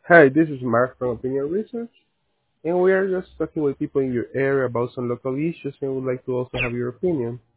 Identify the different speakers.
Speaker 1: Hi, this is Mark from Opinion Research, and we are just talking with people in your area about some local issues and would like to also have your opinion.